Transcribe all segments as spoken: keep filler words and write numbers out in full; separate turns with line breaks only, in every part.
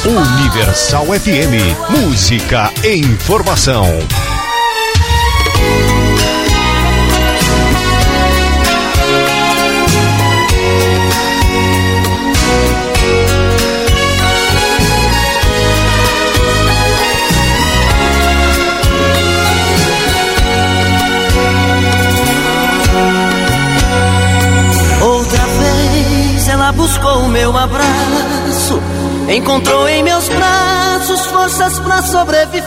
Universal F M, música e informação.
Outra vez ela buscou o meu abraço, encontrou em meus braços forças pra sobreviver.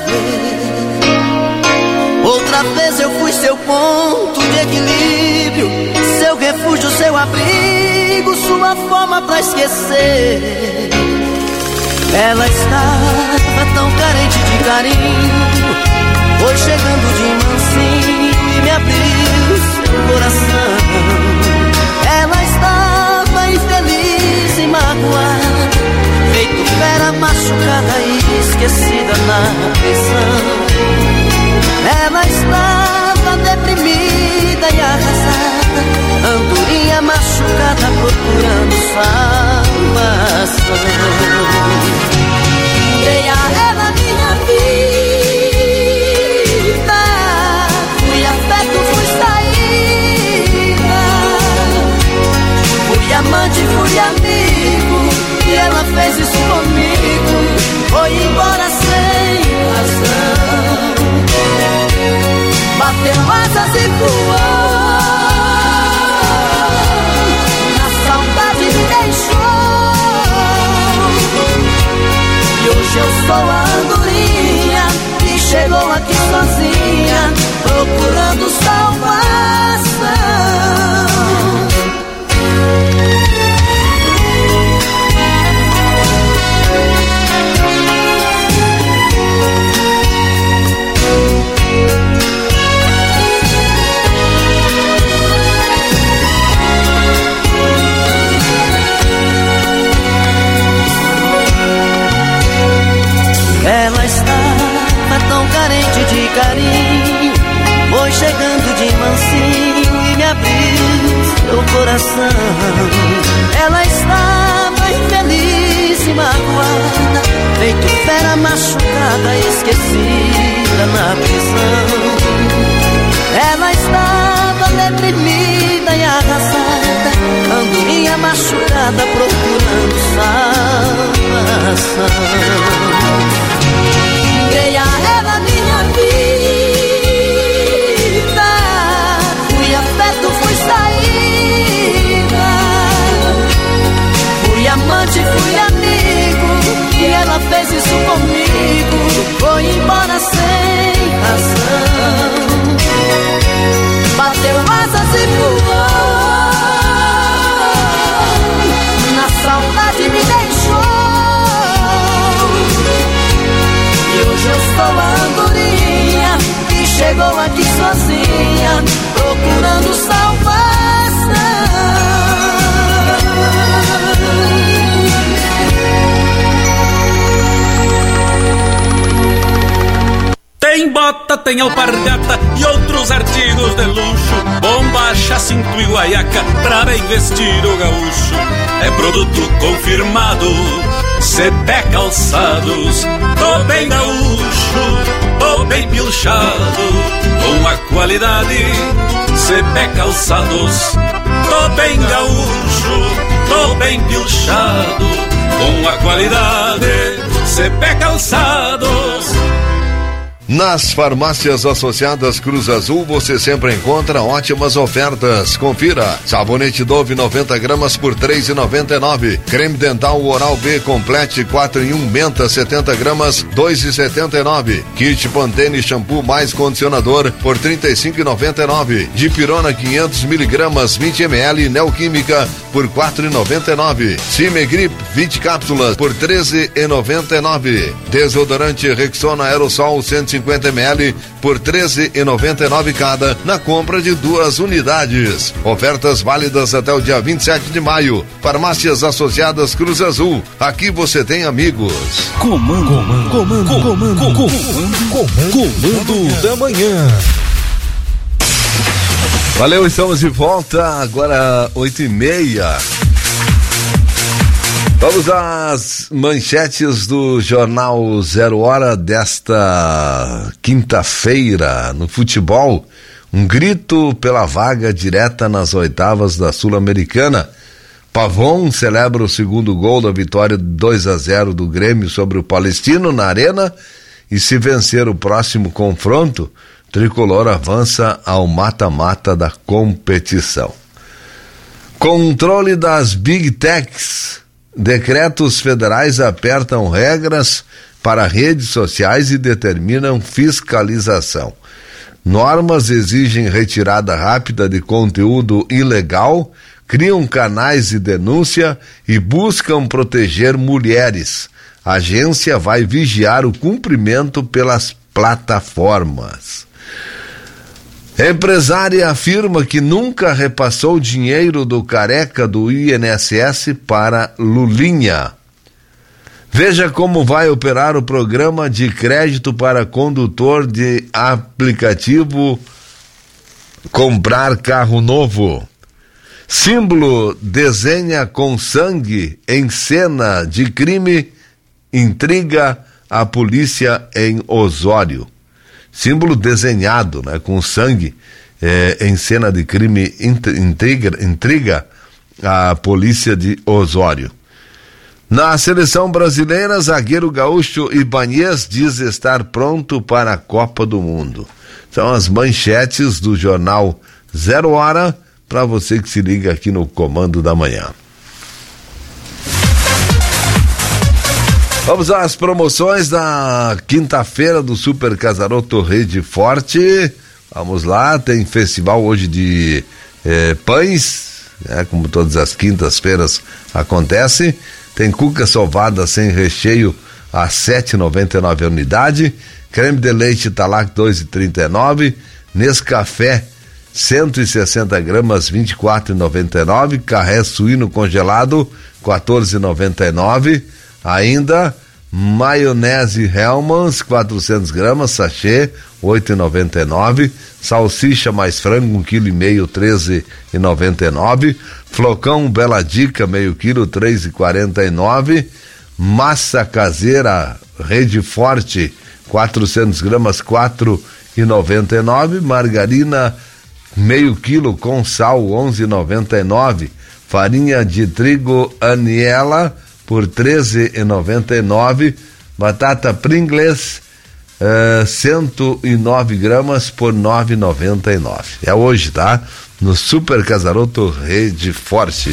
Outra vez eu fui seu ponto de equilíbrio, seu refúgio, seu abrigo, sua forma pra esquecer. Ela estava tão carente de carinho, foi chegando de mansinho e me abriu seu coração. Ela estava infeliz e magoada, feito fera machucada e esquecida na prisão. Ela estava deprimida e arrasada, andorinha machucada procurando salvação. Dei a ela minha vida, fui afeto, fui saída, fui amante, fui amigo, e ela fez isso comigo, foi embora sem razão. Bateu asas e voou, na saudade me deixou. E hoje eu sou a andorinha que chegou aqui sozinha, procurando salvação. Ela estava tão carente de carinho, foi chegando de mansinho e me abriu seu coração. Ela estava infeliz e magoada, feito fera machucada, esquecida na prisão. Ela estava deprimida e arrasada, andorinha machucada procurando salvação. Dei a ela minha vida, fui afeto, fui saída, fui amante, fui amigo, e ela fez isso comigo, foi embora sem razão. Bateu asas e voou, na saudade me deixou. Hoje eu sou a andorinha que chegou aqui sozinha, procurando salvação.
Tem bota, tem alpargata e outros artigos de luxo, bombacha, cinto e guaiaca pra bem vestir o gaúcho. É produto confirmado, C P Calçados, tô bem gaúcho, tô bem pilchado, com a qualidade C P Calçados. Tô bem gaúcho, tô bem pilchado, com a qualidade C P Calçados.
Nas farmácias associadas Cruz Azul você sempre encontra ótimas ofertas. Confira: sabonete Dove noventa gramas por três reais e noventa e nove centavos. Creme dental Oral B Complete quatro em um Menta setenta gramas dois reais e setenta e nove centavos. Kit Pantene shampoo mais condicionador por trinta e cinco reais e noventa e nove centavos. Dipirona quinhentos miligramas vinte mililitros Neoquímica por quatro reais e noventa e nove centavos. Cimegrip vinte cápsulas por treze reais e noventa e nove centavos. Desodorante Rexona Aerosol cento e cinquenta mililitros por treze reais e noventa e nove centavos cada, na compra de duas unidades. Ofertas válidas até o dia vinte e sete de maio. Farmácias Associadas Cruz Azul. Aqui você tem amigos.
Comando, comando, comando, comando, comando, comando, comando da manhã.
Valeu, estamos de volta, agora oito e meia. Vamos às manchetes do Jornal Zero Hora desta quinta-feira. No futebol, um grito pela vaga direta nas oitavas da Sul-Americana. Pavon celebra o segundo gol da vitória dois a zero do Grêmio sobre o Palestino na Arena, e se vencer o próximo confronto, Tricolor avança ao mata-mata da competição. Controle das Big Techs. Decretos federais apertam regras para redes sociais e determinam fiscalização. Normas exigem retirada rápida de conteúdo ilegal, criam canais de denúncia e buscam proteger mulheres. A agência vai vigiar o cumprimento pelas plataformas. Empresária afirma que nunca repassou dinheiro do Careca do I N S S para Lulinha. Veja como vai operar o programa de crédito para condutor de aplicativo comprar carro novo. Símbolo desenha com sangue em cena de crime, intriga a polícia em Osório. Símbolo desenhado, né, com sangue é, em cena de crime intriga, intriga a polícia de Osório. Na seleção brasileira, zagueiro gaúcho Ibanez diz estar pronto para a Copa do Mundo. São as manchetes do Jornal Zero Hora, para você que se liga aqui no Comando da Manhã. Vamos às promoções da quinta-feira do Super Casaroto Rede Forte. Vamos lá, tem festival hoje de eh, pães, né, como todas as quintas-feiras acontece. Tem cuca sovada sem recheio a sete reais e noventa e nove centavos a unidade. Creme de leite Talac dois reais e trinta e nove centavos. Nescafé cento e sessenta gramas vinte e quatro reais e noventa e nove centavos. Carré suíno congelado quatorze reais e noventa e nove centavos. Ainda maionese Hellmann's quatrocentas gramas, sachê oito reais e noventa e nove centavos. Salsicha mais frango um quilo e meio, treze reais e noventa e nove centavos. Flocão Bela Dica meio quilo, três reais e quarenta e nove centavos. Massa caseira Rede Forte quatrocentas gramas, quatro reais e noventa e nove centavos. Margarina meio quilo com sal, onze reais e noventa e nove centavos. Farinha de trigo Aniela por treze reais e noventa e nove centavos. Batata Pringles uh, cento e nove gramas por nove reais e noventa e nove centavos. É hoje, tá? No Super Casaroto Rede Forte.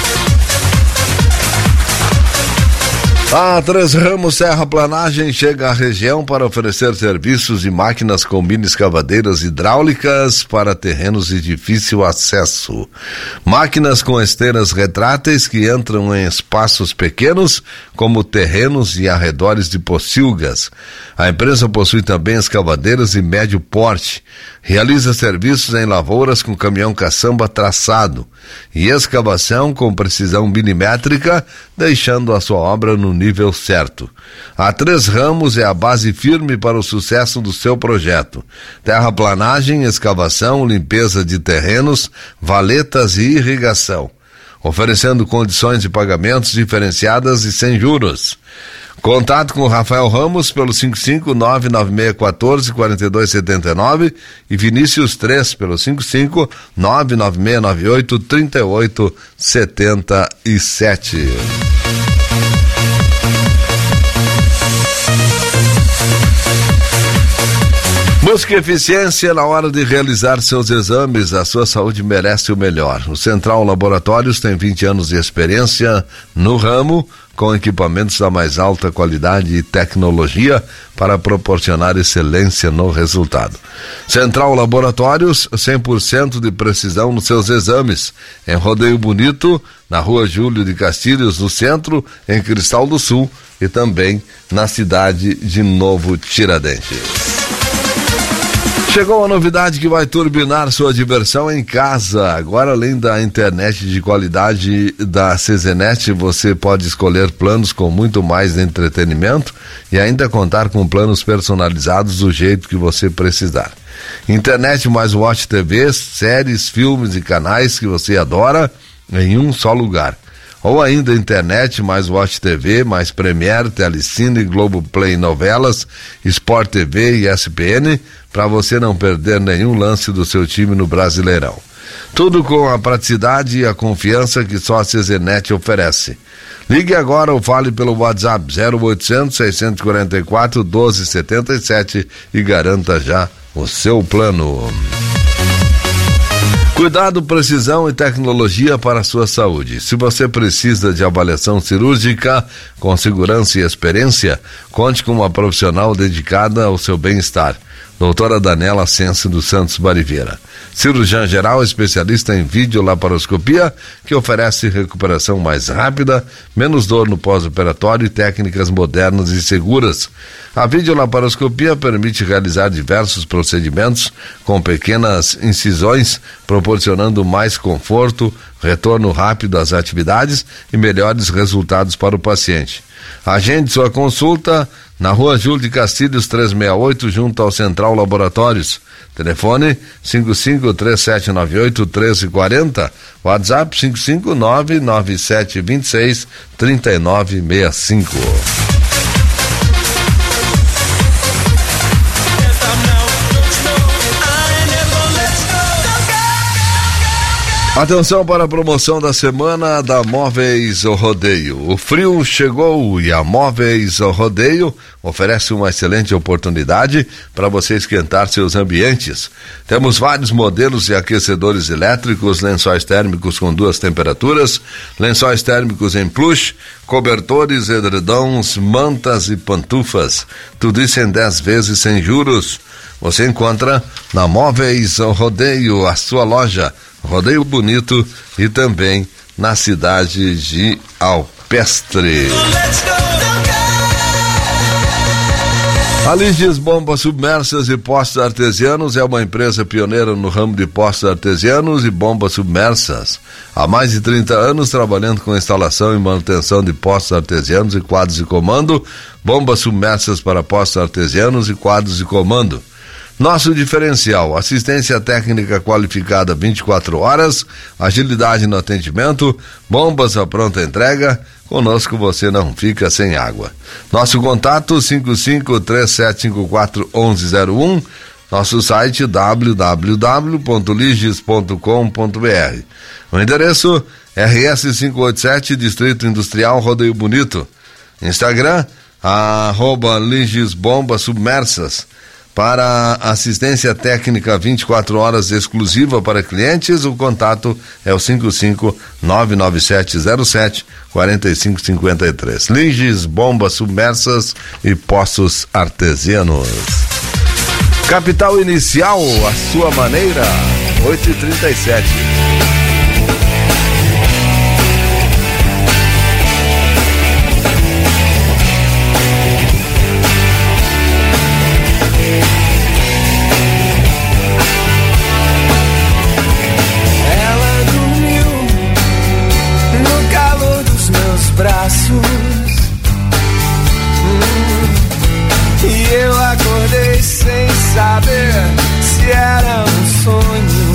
A Três Ramos Serraplanagem chega à região para oferecer serviços de máquinas com mini escavadeiras hidráulicas para terrenos de difícil acesso. Máquinas com esteiras retráteis que entram em espaços pequenos, como terrenos e arredores de pocilgas. A empresa possui também escavadeiras de médio porte. Realiza serviços em lavouras com caminhão caçamba traçado e escavação com precisão milimétrica, deixando a sua obra no nível certo. A Três Ramos é a base firme para o sucesso do seu projeto. Terraplanagem, escavação, limpeza de terrenos, valetas e irrigação, oferecendo condições de pagamentos diferenciadas e sem juros. Contato com o Rafael Ramos pelo cinco cinco nove nove seis um quatro quatro dois sete nove e Vinícius três pelo cinco cinco nove nove seis nove oito três oito sete sete. Busque eficiência na hora de realizar seus exames. A sua saúde merece o melhor. O Central Laboratórios tem vinte anos de experiência no ramo, com equipamentos da mais alta qualidade e tecnologia para proporcionar excelência no resultado. Central Laboratórios, cem por cento de precisão nos seus exames. Em Rodeio Bonito, na Rua Júlio de Castilhos, no centro, em Cristal do Sul e também na cidade de Novo Tiradentes. Chegou a novidade que vai turbinar sua diversão em casa. Agora, além da internet de qualidade da Cezenet, você pode escolher planos com muito mais entretenimento e ainda contar com planos personalizados do jeito que você precisar. Internet mais Watch T V, séries, filmes e canais que você adora em um só lugar. ou ainda internet, mais Watch T V, mais Premiere, Telecine, Globoplay Novelas, Sport T V e S P N, para você não perder nenhum lance do seu time no Brasileirão. Tudo com a praticidade e a confiança que só a C Z Net oferece. Ligue agora ou fale pelo WhatsApp zero oitocentos, seiscentos e quarenta e quatro, doze setenta e sete e garanta já o seu plano. Cuidado, precisão e tecnologia para a sua saúde. Se você precisa de avaliação cirúrgica com segurança e experiência, conte com uma profissional dedicada ao seu bem-estar. Doutora Daniela Sense dos Santos Bariveira. Cirurgiã geral, especialista em videolaparoscopia, que oferece recuperação mais rápida, menos dor no pós-operatório e técnicas modernas e seguras. A videolaparoscopia permite realizar diversos procedimentos com pequenas incisões, proporcionando mais conforto, retorno rápido às atividades e melhores resultados para o paciente. Agende sua consulta na Rua Júlio de Castilhos trezentos e sessenta e oito, junto ao Central Laboratórios. Telefone cinco cinco três sete nove oito um três quatro zero, WhatsApp cinco cinco nove nove sete dois seis três nove seis cinco. Atenção para a promoção da semana da Móveis ao Rodeio. O frio chegou e a Móveis ao Rodeio oferece uma excelente oportunidade para você esquentar seus ambientes. Temos vários modelos de aquecedores elétricos, lençóis térmicos com duas temperaturas, lençóis térmicos em plush, cobertores, edredons, mantas e pantufas. Tudo isso em dez vezes sem juros. Você encontra na Móveis ao Rodeio, a sua loja Rodeio Bonito, e também na cidade de Alpestre. A Liges Bombas Submersas e Postos Artesianos é uma empresa pioneira no ramo de postos artesianos e bombas submersas. Há mais de trinta anos trabalhando com instalação e manutenção de postos artesianos e quadros de comando, bombas submersas para postos artesianos e quadros de comando. Nosso diferencial: assistência técnica qualificada vinte e quatro horas, agilidade no atendimento, bombas à pronta entrega. Conosco você não fica sem água. Nosso contato cinco cinco três sete cinco quatro um um zero um, nosso site w w w ponto liges ponto com ponto b r. O endereço R S quinhentos e oitenta e sete, Distrito Industrial, Rodeio Bonito. Instagram, arroba Liges Bombas Submersas. Para assistência técnica vinte e quatro horas exclusiva para clientes, o contato é o cinco cinco nove nove sete zero sete quatro cinco cinco três. Liges Bombas Submersas e Poços Artesianos. Capital Inicial, a sua maneira, oito e trinta e sete.
Braços, hum, e eu acordei sem saber se era um sonho.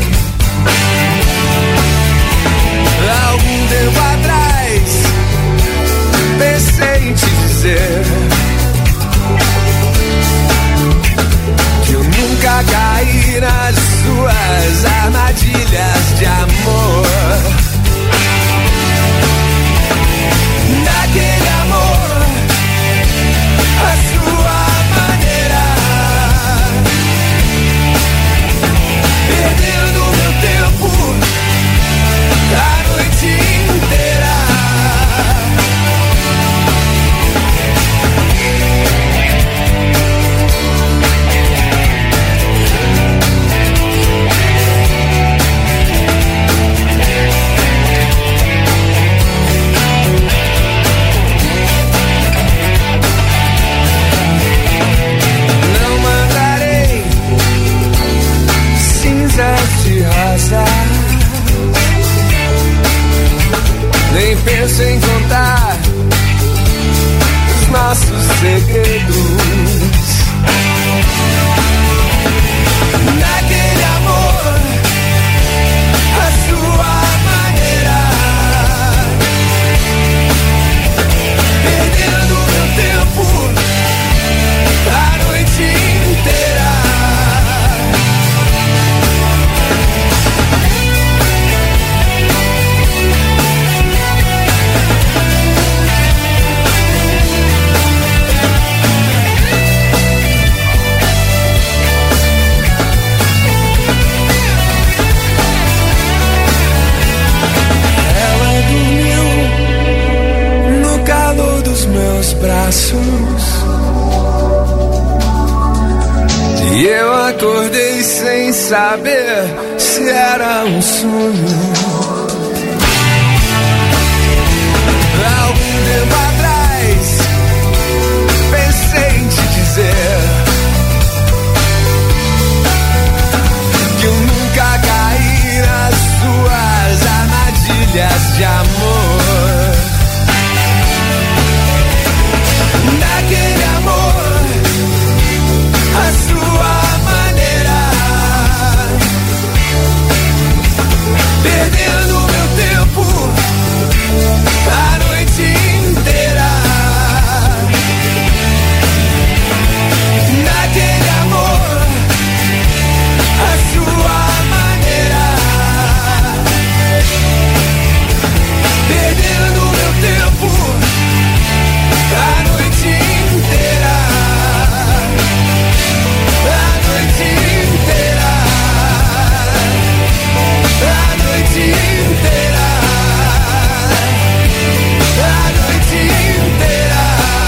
Algum tempo atrás pensei em te dizer que eu nunca caí nas suas armadilhas de amor. Daquele amor, a sua maneira, perdendo meu tempo a noite inteira. Nem penso em contar os nossos segredos. Naquele amor, a sua maneira, meus braços e eu acordei sem saber se era um sonho. Algum tempo atrás pensei em te dizer que eu nunca caí nas suas armadilhas de amor. Naquele amor, a sua maneira, perdendo meu tempo a noite inteira. Naquele amor, a sua maneira, perdendo meu tempo a noite inteira. A noite inteira. A noite inteira. A noite inteira.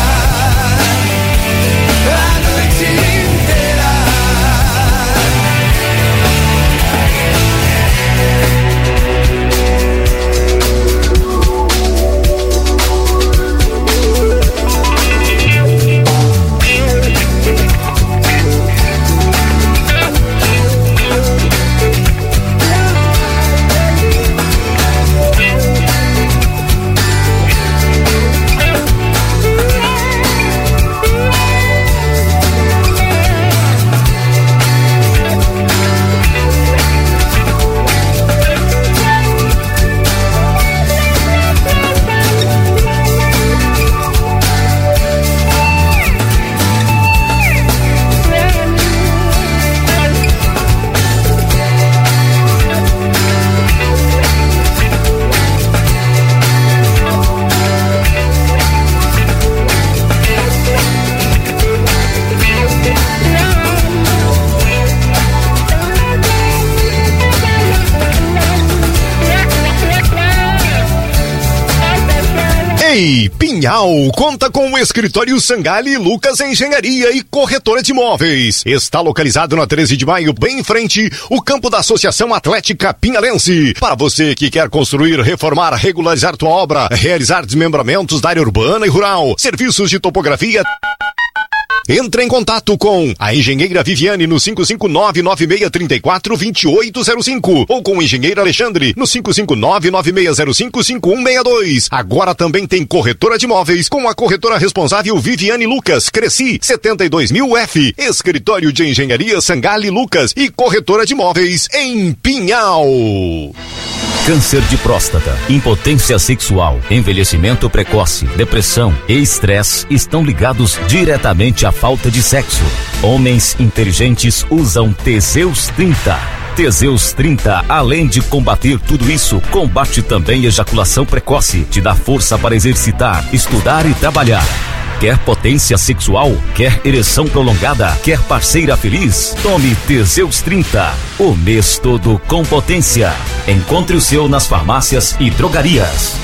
A noite inteira.
Pinhal conta com o escritório Sangali Lucas Engenharia e Corretora de Imóveis. Está localizado na treze de maio, bem em frente, o campo da Associação Atlética Pinhalense. Para você que quer construir, reformar, regularizar tua obra, realizar desmembramentos da área urbana e rural, serviços de topografia... Entre em contato com a engenheira Viviane no cinco cinco nove, nove seis três quatro, dois oito zero cinco ou com o engenheiro Alexandre no cinco cinco nove, nove seis zero cinco, cinco um seis dois. Agora também tem corretora de imóveis com a corretora responsável Viviane Lucas, Cresci setenta e dois mil F, escritório de engenharia Sangali Lucas e corretora de imóveis em Pinhal.
Câncer de próstata, impotência sexual, envelhecimento precoce, depressão e estresse estão ligados diretamente à falta de sexo. Homens inteligentes usam Teseus trinta. Teseus trinta, além de combater tudo isso, combate também ejaculação precoce, te dá força para exercitar, estudar e trabalhar. Quer potência sexual? Quer ereção prolongada? Quer parceira feliz? Tome Teseus trinta. O mês todo com potência. Encontre o seu nas farmácias e drogarias.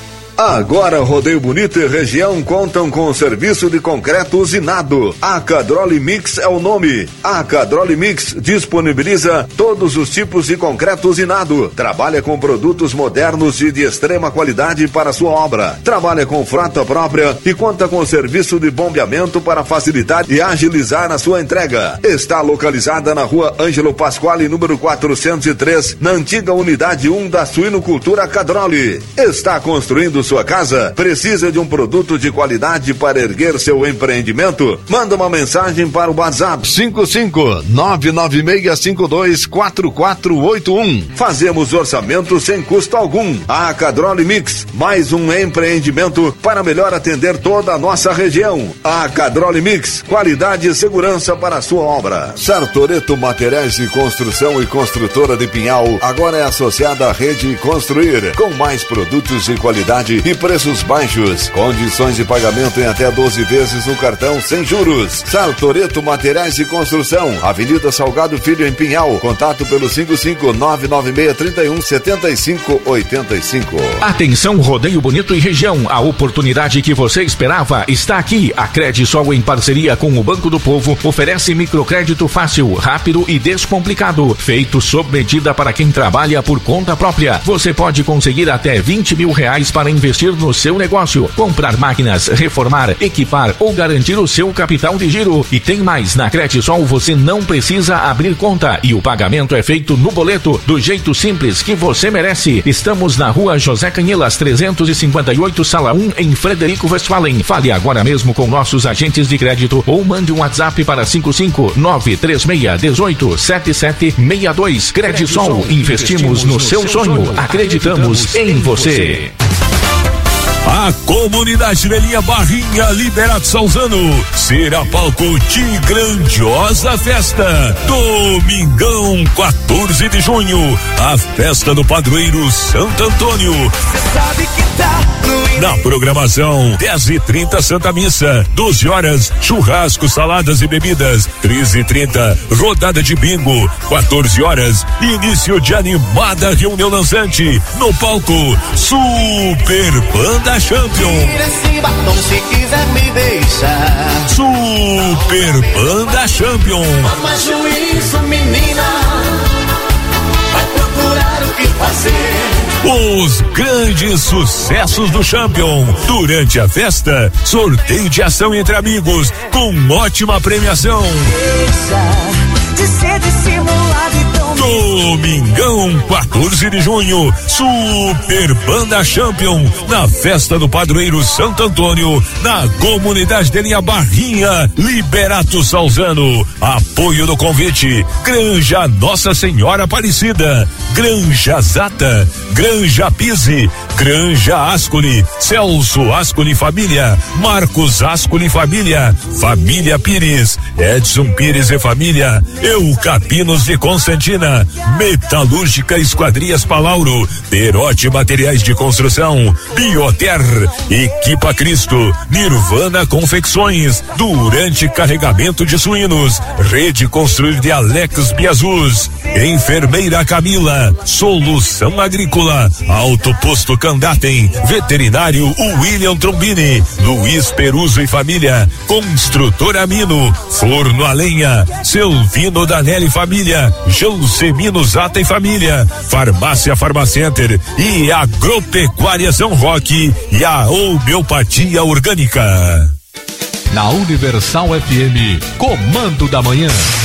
Agora Rodeio Bonito e região contam com o serviço de concreto usinado. A Cadroli Mix é o nome. A Cadroli Mix disponibiliza todos os tipos de concreto usinado. Trabalha com produtos modernos e de extrema qualidade para sua obra. Trabalha com frota própria e conta com serviço de bombeamento para facilitar e agilizar a sua entrega. Está localizada na rua Ângelo Pasquale, número quatrocentos e três, na antiga unidade um da Suinocultura Cadroli. Está construindo sua casa? Precisa de um produto de qualidade para erguer seu empreendimento? Manda uma mensagem para o WhatsApp cinco cinco nove nove seis cinco dois quatro quatro oito um. Fazemos orçamento sem custo algum. A Cadroli Mix, mais um empreendimento para melhor atender toda a nossa região. A Cadroli Mix, qualidade e segurança para a sua obra. Sartoreto Materiais de Construção e Construtora de Pinhal agora é associada à Rede Construir, com mais produtos de qualidade qualidade e preços baixos. Condições de pagamento em até doze vezes no cartão sem juros. Sartoreto Materiais e Construção, Avenida Salgado Filho em Pinhal. Contato pelo cinco cinco nove nove seis três um sete cinco oito cinco.
Atenção, Rodeio Bonito e região, a oportunidade que você esperava está aqui. A Credisol, em parceria com o Banco do Povo, oferece microcrédito fácil, rápido e descomplicado, feito sob medida para quem trabalha por conta própria. Você pode conseguir até vinte mil reais para investir no seu negócio, comprar máquinas, reformar, equipar ou garantir o seu capital de giro. E tem mais, na Credisol você não precisa abrir conta e o pagamento é feito no boleto, do jeito simples que você merece. Estamos na rua José Canhelas, trezentos e cinquenta e oito, sala um, em Frederico Westphalen. Fale agora mesmo com nossos agentes de crédito ou mande um WhatsApp para cinco cinco nove três seis um oito sete sete seis dois. Credisol, investimos no seu sonho, acreditamos em você.
A comunidade Velhinha Barrinha Liberato Salzano será palco de grandiosa festa. Domingão, quatorze de junho, a festa do padroeiro Santo Antônio.
Cê sabe que tá no...
Na programação, dez e trinta Santa Missa, doze horas, churrasco, saladas e bebidas, treze e trinta rodada de bingo, quatorze horas, início de animada reunião dançante. No palco, Super Banda Champion.
Tira esse batom se quiser me deixar.
Super Banda Champion.
Toma juízo, menina, vai procurar o que fazer.
Os grandes sucessos do Champion. Durante a festa, sorteio de ação entre amigos com ótima premiação.
Deixa de ser dissimulado e tão...
Domingão, quatorze de junho, Super Banda Champion, na festa do padroeiro Santo Antônio, na comunidade de Linha Barrinha, Liberato Salzano. Apoio do convite, Granja Nossa Senhora Aparecida, Granja Zata, Granja Pise, Granja Ascoli, Celso Ascoli Família, Marcos Ascoli Família, Família Pires, Edson Pires e Família, Eucapinos de Constantina, Metalúrgica Esquadrias Palauro, Perote Materiais de Construção, Bioter, Equipa Cristo, Nirvana Confecções, Durante Carregamento de Suínos, Rede Construir de Alex Biazus, Enfermeira Camila, Solução Agrícola, Alto Posto Candatem, Veterinário William Trombini, Luiz Peruso e Família, Construtora Mino, Forno a Lenha, Selvino Danelli Família, Jansemino Zata e Família, Farmácia Farmacenter e Agropecuária São Roque e a Homeopatia Orgânica.
Na Universal F M, Comando da Manhã.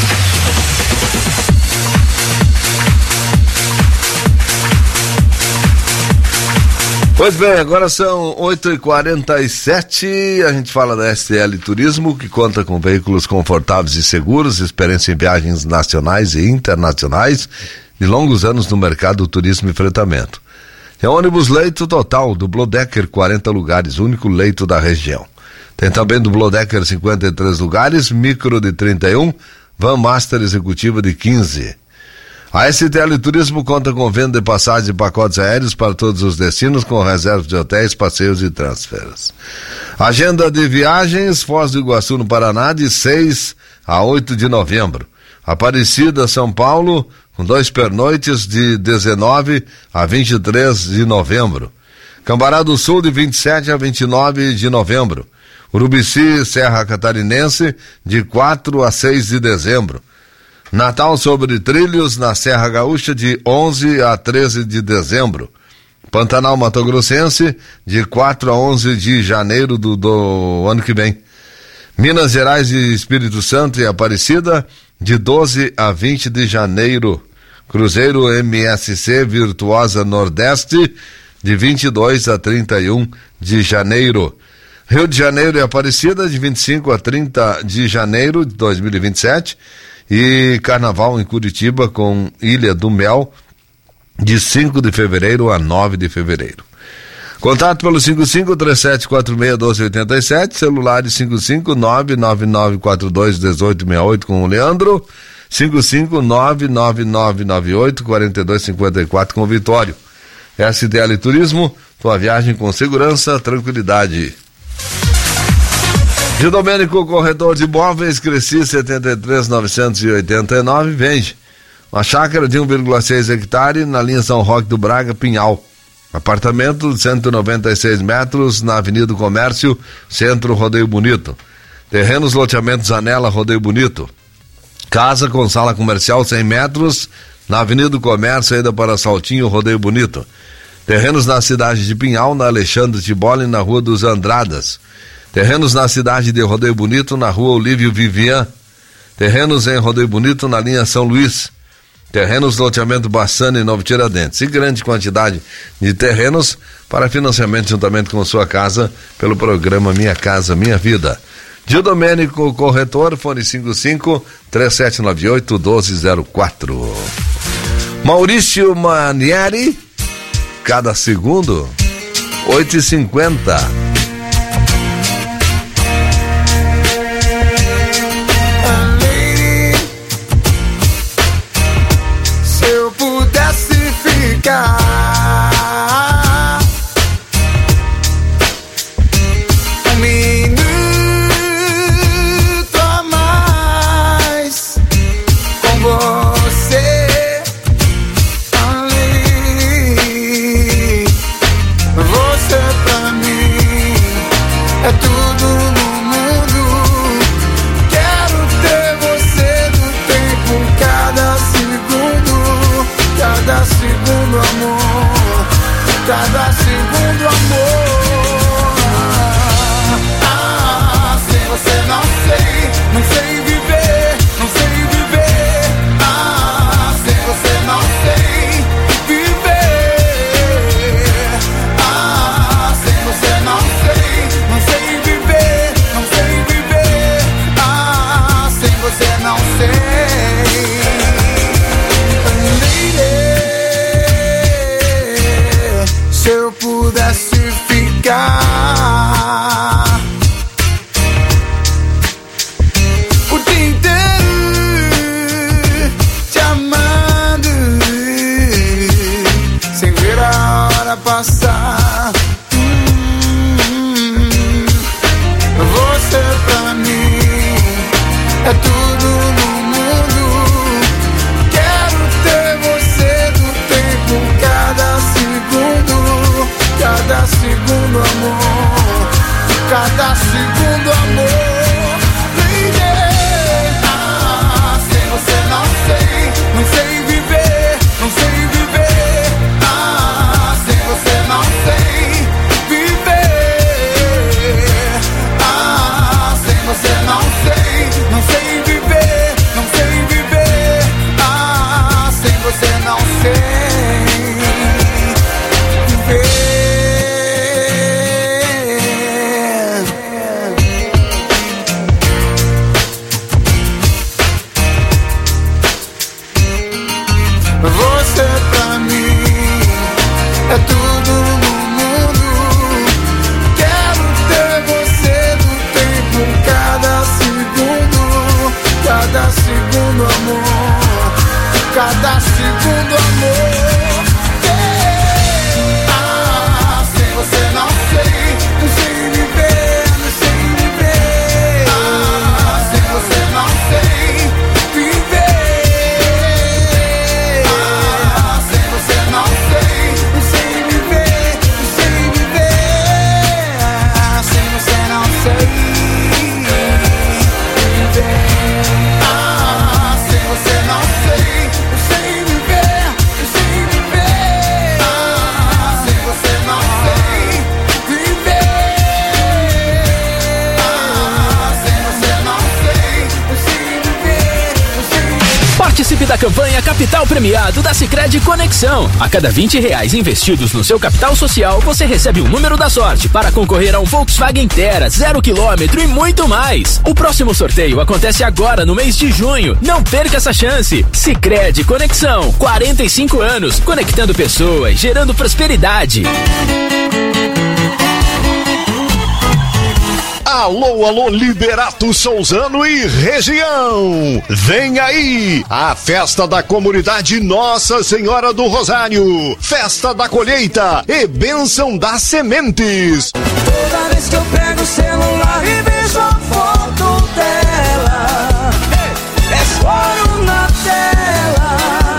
Pois bem, agora são oito e quarenta e sete, a gente fala da S T L Turismo, que conta com veículos confortáveis e seguros, experiência em viagens nacionais e internacionais, de longos anos no mercado do turismo e fretamento. Tem ônibus leito total, Duplo Decker, quarenta lugares, único leito da região. Tem também Duplo Decker, cinquenta e três lugares, micro de trinta e um, Van Master executiva de quinze. A S T L Turismo conta com venda de passagens e pacotes aéreos para todos os destinos, com reservas de hotéis, passeios e transferes. Agenda de viagens, Foz do Iguaçu, no Paraná, de seis a oito de novembro. Aparecida, São Paulo, com dois pernoites, de dezenove a vinte e três de novembro. Cambará do Sul, de vinte e sete a vinte e nove de novembro. Urubici, Serra Catarinense, de quatro a seis de dezembro. Natal sobre Trilhos, na Serra Gaúcha, de onze a treze de dezembro. Pantanal Mato Grossense, de quatro a onze de janeiro do, do ano que vem. Minas Gerais e Espírito Santo e Aparecida, de doze a vinte de janeiro. Cruzeiro M S C Virtuosa Nordeste, de vinte e dois a trinta e um de janeiro. Rio de Janeiro e Aparecida, de vinte e cinco a trinta de janeiro de dois mil e vinte e sete. E Carnaval em Curitiba com Ilha do Mel, de cinco de fevereiro a nove de fevereiro. Contato pelo cinco cinco três sete quatro seis um dois oito sete, celular cinco cinco nove nove nove quatro dois um oito seis oito com o Leandro, cinco cinco nove nove nove nove oito quatro dois cinco quatro com o Vitório. S T L Turismo, Tua viagem com segurança, tranquilidade. De Domênico, corretor de imóveis, Cresci setenta e três, novecentos e oitenta e nove, vende uma chácara de um vírgula seis hectare na linha São Roque do Braga, Pinhal. Apartamento de cento e noventa e seis metros na Avenida do Comércio, Centro, Rodeio Bonito. Terrenos, loteamentos Anela, Rodeio Bonito. Casa com sala comercial cem metros na Avenida do Comércio, ainda para Saltinho, Rodeio Bonito. Terrenos na cidade de Pinhal, na Alexandre Tiboli, na Rua dos Andradas. Terrenos na cidade de Rodeio Bonito, na Rua Olívio Vivian. Terrenos em Rodeio Bonito, na linha São Luís. Terrenos loteamento Bassana e Novo Tiradentes. E grande quantidade de terrenos para financiamento juntamente com sua casa pelo programa Minha Casa Minha Vida. Dio Domênico, corretor, fone cinco cinco, três sete nove oito, um dois zero quatro. Maurício Manieri, cada segundo, oito e cinquenta.
Um minuto a mais com você ali. Você pra mim é tudo no mundo. Quero ter você no tempo, cada segundo, cada segundo, amor, cada segundo, amor. Ah, sem você não sei, não sei viver, não sei viver. Ah, sem você não sei viver. Ah, sem você não sei, não sei viver, não sei viver. Ah, sem você não sei. Se eu pudesse ficar o dia inteiro te amando, sem ver a hora passar. Hum, você pra mim é tudo no mundo. Quero ter você no tempo, cada segundo, cada segundo, amor, cada segundo, amor. Lady, ah, sem você não sei, não sei viver, não sei viver. Ah, sem você não sei viver. Ah, sem você não sei, não sei viver, não sei viver. Ah, sem você não sei viver. Você pra mim é tudo no mundo. Quero ter você no tempo, cada segundo, cada segundo, amor, cada segundo, amor. Ah, sem você não sei, não sei viver, não sei viver. Ah, sem você não sei viver. Ah, sem você não sei, não sei viver, não sei viver. Ah, sem você não sei viver. Ah, sem você não sei, não sei viver, não sei viver. Ah, sem você não sei viver. Ah, sem você não sei, não sei viver, não sei viver.
Participe da campanha Capital Premiado da Sicredi Conexão. A cada vinte reais investidos no seu capital social, você recebe um número da sorte para concorrer a um Volkswagen Terra, zero quilômetro e muito mais. O próximo sorteio acontece agora no mês de junho. Não perca essa chance. Sicredi Conexão, quarenta e cinco anos, conectando pessoas, gerando prosperidade.
Alô, alô, Liberato Souzano e região. Vem aí a festa da comunidade Nossa Senhora do Rosário, festa da colheita e bênção das sementes.
Toda vez que eu pego o celular e vejo a foto dela, é choro na tela.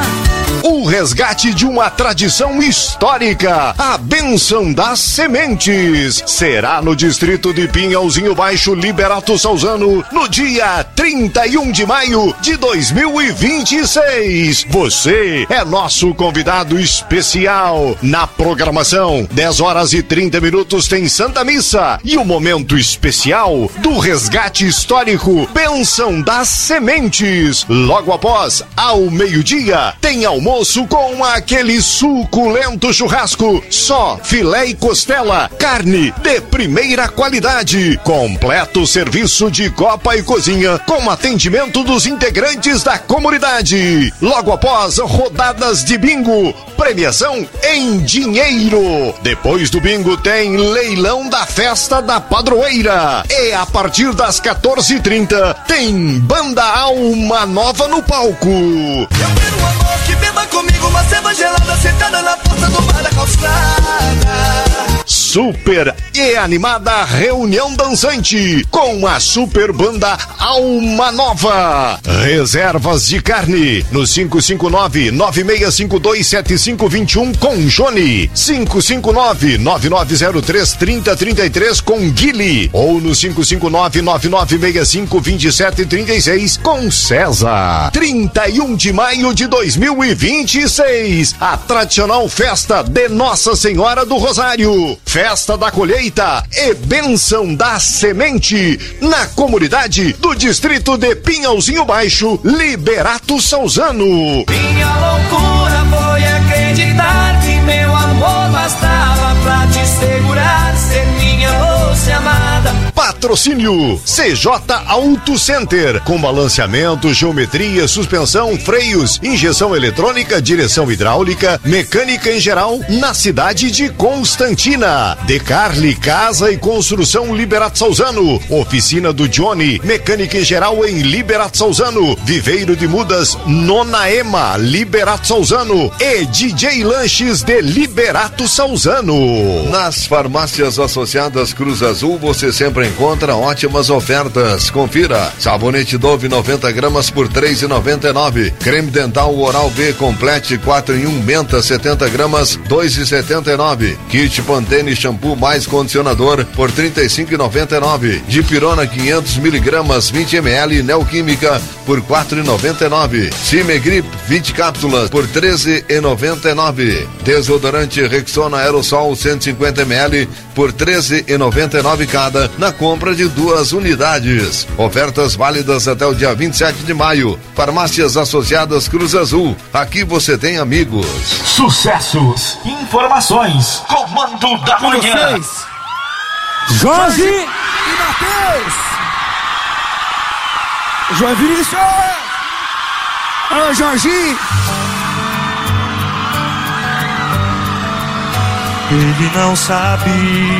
O resgate de uma tradição histórica, a bênção das sementes, será no distrito de Pinhalzinho Baixo, Liberato Souzano, no dia trinta e um de maio de dois mil e vinte e seis. Você é nosso convidado especial. Na programação, dez horas e trinta minutos tem Santa Missa e o momento especial do resgate histórico, bênção das sementes. Logo após, ao meio-dia, tem almoço com aquele suculento churrasco, só filé e costela, carne de primeira qualidade, completo serviço de copa e cozinha, com atendimento dos integrantes da comunidade. Logo após, rodadas de bingo, premiação em dinheiro. Depois do bingo tem leilão da festa da padroeira. E a partir das quatorze e trinta tem Banda Alma Nova no palco.
Eu quero um amor que beba comigo uma cerveja gelada sentada na porta do bar da calçada.
Super e animada reunião dançante com a super banda Alma Nova. Reservas de carne no cinco cinco nove, nove seis cinco dois, sete cinco dois um com Johnny, cinco cinco nove, nove nove zero três, três zero três três com Guile ou no cinco cinco nove, nove nove seis cinco, dois sete três seis com César. trinta e um de maio de dois mil e vinte e seis, a tradicional festa de Nossa Senhora do Rosário, festa da colheita e bênção da semente na comunidade do distrito de Pinhalzinho Baixo, Liberato Souzano.
Minha loucura foi acreditar que meu amor bastava pra te segurar, ser minha moça amada.
Patrocínio C J Auto Center, com balanceamento, geometria, suspensão, freios, injeção eletrônica, direção hidráulica, mecânica em geral, na cidade de Constantina. Decarli Casa e Construção Liberato Souzano, oficina do Johnny, mecânica em geral em Liberato Souzano, Viveiro de Mudas Nonaema, Liberato Souzano e D J Lanches de Liberato Souzano.
Nas farmácias associadas Cruz Azul você sempre encontra ótimas ofertas. Confira: sabonete Dove noventa gramas por três reais e noventa e nove centavos. Creme dental Oral B Complete quatro em um Menta setenta gramas dois reais e setenta e nove centavos. Kit Pantene shampoo mais condicionador por trinta e cinco reais e noventa e nove centavos. Dipirona quinhentos miligramas vinte mililitros Neoquímica por quatro reais e noventa e nove centavos. Cimegrip vinte cápsulas por treze reais e noventa e nove centavos. Desodorante Rexona Aerosol cento e cinquenta mililitros por treze reais e noventa e nove centavos cada na compra de duas unidades. Ofertas válidas até o dia vinte e sete de maio. Farmácias Associadas Cruz Azul. Aqui você tem amigos.
Sucessos, informações, comando da
Com
manhã.
vocês, Jorge e Matheus. João Vinícius. Alô, Jorginho. Ele não sabia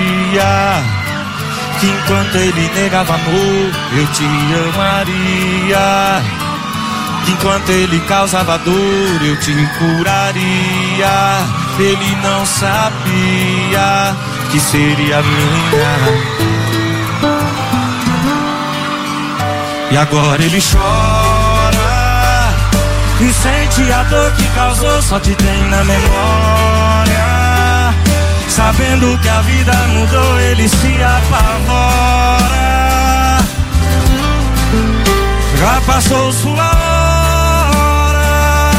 que enquanto ele negava amor, eu te amaria. Que enquanto ele causava dor, eu te curaria. Ele não sabia que seria minha. E agora ele chora e sente a dor que causou, só te tem na memória. Sabendo que a vida mudou, ele se apavora. Já passou sua hora.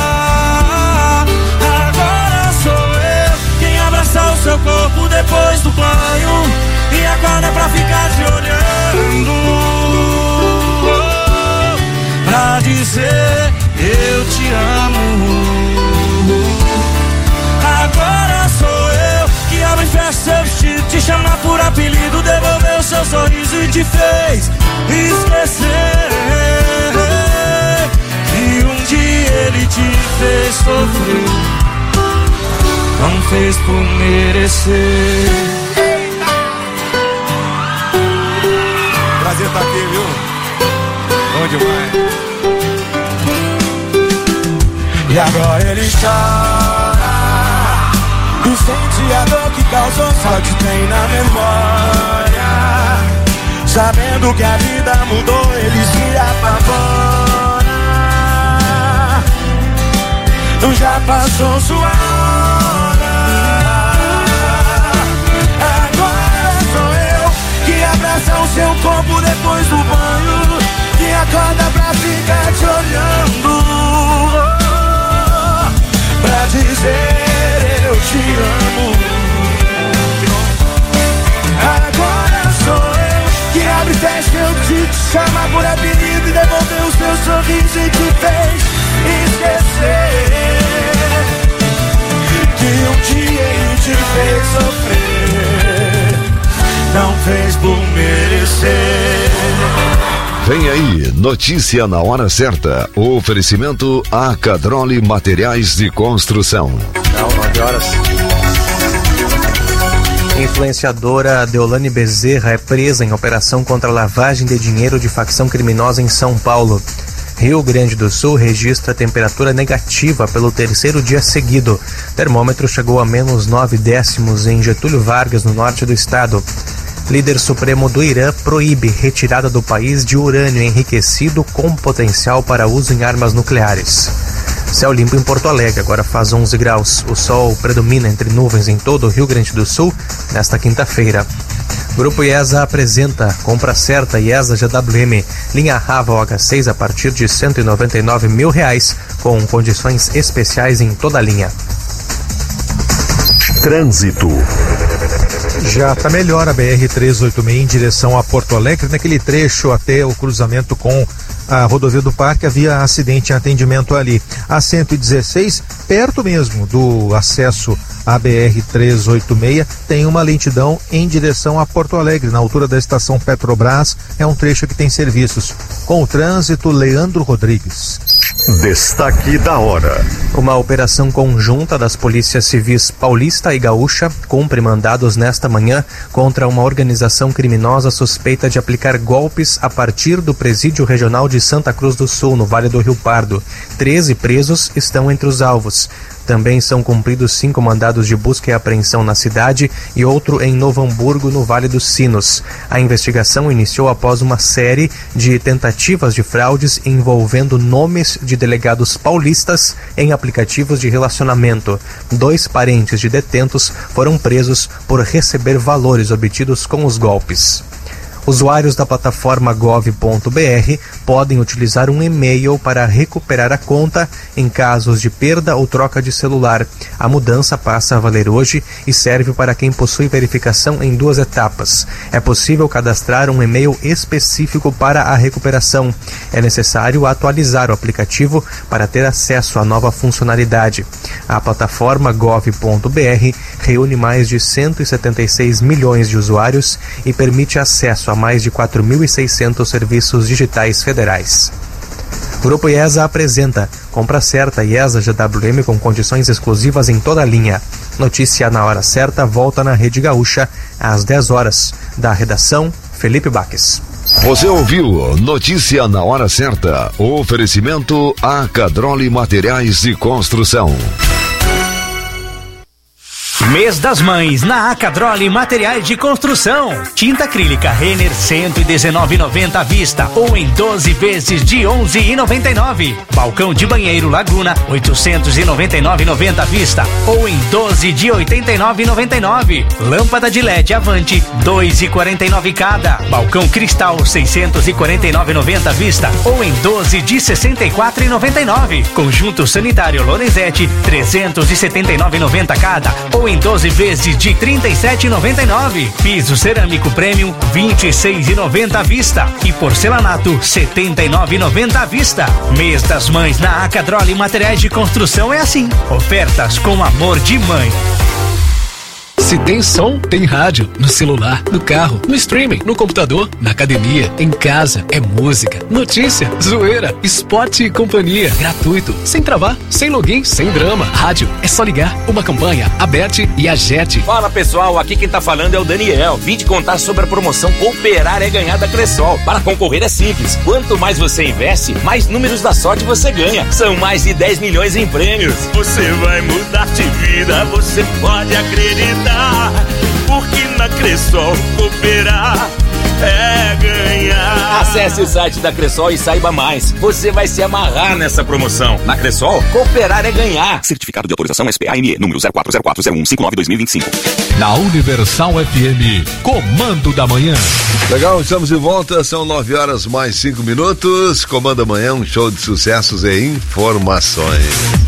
Agora sou eu quem abraça o seu corpo depois do banho e acorda pra ficar te olhando, pra dizer eu te amo. Agora sou eu que abre e fecha seu vestido, te chama por apelido, devolveu seu sorriso e te fez esquecer que um dia ele te fez sofrer, não fez por merecer.
tá aqui, viu? Bom demais.
E agora ele chora e sente a dor que causou, só te tem na memória. Sabendo que a vida mudou, ele se apavora. Já passou sua hora. Agora sou eu que abraça o seu corpo depois do banho, que acorda pra ficar te olhando, pra dizer eu te amo. Agora sou eu que abre e fecha eu te, te chama por apelido e devolveu o seu sorriso e te fez esquecer que um dia ele te fez sofrer, não fez por merecer.
Vem aí, notícia na hora certa. O oferecimento Acadrole Materiais de Construção.
Não, nove horas. Influenciadora Deolane Bezerra é presa em operação contra lavagem de dinheiro de facção criminosa em São Paulo. Rio Grande do Sul registra temperatura negativa pelo terceiro dia seguido. Termômetro chegou a menos nove décimos em Getúlio Vargas, no norte do estado. Líder supremo do Irã proíbe retirada do país de urânio enriquecido com potencial para uso em armas nucleares. Céu limpo em Porto Alegre, agora faz onze graus. O sol predomina entre nuvens em todo o Rio Grande do Sul nesta quinta-feira. Grupo IESA apresenta compra certa IESA G W M, linha Raval H seis a partir de cento e noventa e nove mil reais, com condições especiais em toda a linha.
Trânsito.
Já está melhor a B R trezentos e oitenta e seis em direção a Porto Alegre, naquele trecho até o cruzamento com a rodovia do Parque, havia acidente em atendimento ali. A cento e dezesseis, perto mesmo do acesso à B R trezentos e oitenta e seis, tem uma lentidão em direção a Porto Alegre, na altura da estação Petrobras, é um trecho que tem serviços. Com o trânsito, Leandro Rodrigues.
Destaque da hora.
Uma operação conjunta das polícias civis paulista e gaúcha cumpre mandados nesta manhã contra uma organização criminosa suspeita de aplicar golpes a partir do presídio regional de Santa Cruz do Sul, no Vale do Rio Pardo. Treze presos estão entre os alvos. Também são cumpridos cinco mandados de busca e apreensão na cidade e outro em Novo Hamburgo, no Vale dos Sinos. A investigação iniciou após uma série de tentativas de fraudes envolvendo nomes de delegados paulistas em aplicativos de relacionamento. Dois parentes de detentos foram presos por receber valores obtidos com os golpes. Usuários da plataforma gov ponto br podem utilizar um e-mail para recuperar a conta em casos de perda ou troca de celular. A mudança passa a valer hoje e serve para quem possui verificação em duas etapas. É possível cadastrar um e-mail específico para a recuperação. É necessário atualizar o aplicativo para ter acesso à nova funcionalidade. A plataforma gov ponto br reúne mais de cento e setenta e seis milhões de usuários e permite acesso a mais de quatro mil e seiscentos serviços digitais federais. Grupo IESA apresenta compra certa IESA G W M com condições exclusivas em toda a linha. Notícia na hora certa volta na Rede Gaúcha às dez horas. Da redação, Felipe Baques.
Você ouviu Notícia na hora certa. O oferecimento Acadrole Materiais de Construção.
Mês das Mães na Acadrole Materiais de Construção. Tinta acrílica Renner cento e dezenove reais e noventa centavos à vista ou em doze vezes de onze reais e noventa e nove centavos. Balcão de banheiro Laguna oitocentos e noventa e nove reais e noventa centavos à vista ou em doze de oitenta e nove reais e noventa e nove centavos. Lâmpada de L E D Avante dois reais e quarenta e nove centavos cada. Balcão Cristal seiscentos e quarenta e nove reais e noventa centavos à vista ou em doze de sessenta e quatro reais e noventa e nove centavos. Conjunto sanitário Lorenzetti trezentos e setenta e nove reais e noventa centavos cada ou em doze vezes de trinta e sete reais e noventa e nove centavos. Piso cerâmico premium vinte e seis reais e noventa centavos à vista e porcelanato setenta e nove reais e noventa centavos à vista. Mês das Mães na Acadrole Materiais de Construção é assim. Ofertas com amor de mãe.
Se tem som, tem rádio. No celular, no carro, no streaming, no computador, na academia, em casa. É música, notícia, zoeira, esporte e companhia. Gratuito, sem travar, sem login, sem drama. Rádio, é só ligar. Uma campanha, Aberte e Agete.
Fala pessoal, aqui quem tá falando é o Daniel. Vim te contar sobre a promoção Cooperar é Ganhar da Cressol. Para concorrer é simples. Quanto mais você investe, mais números da sorte você ganha. São mais de dez milhões em prêmios.
Você vai mudar de vida, você pode acreditar, porque na Cressol cooperar é ganhar.
Acesse o site da Cressol e saiba mais. Você vai se amarrar nessa promoção. Na Cressol, cooperar é ganhar.
Certificado de autorização S P A M E, número zero quatro zero quatro zero um cinco nove dois mil e vinte e cinco.
Na Universal F M, Comando da Manhã.
Legal, estamos de volta, são nove horas mais cinco minutos. Comando da Manhã, um show de sucessos e informações.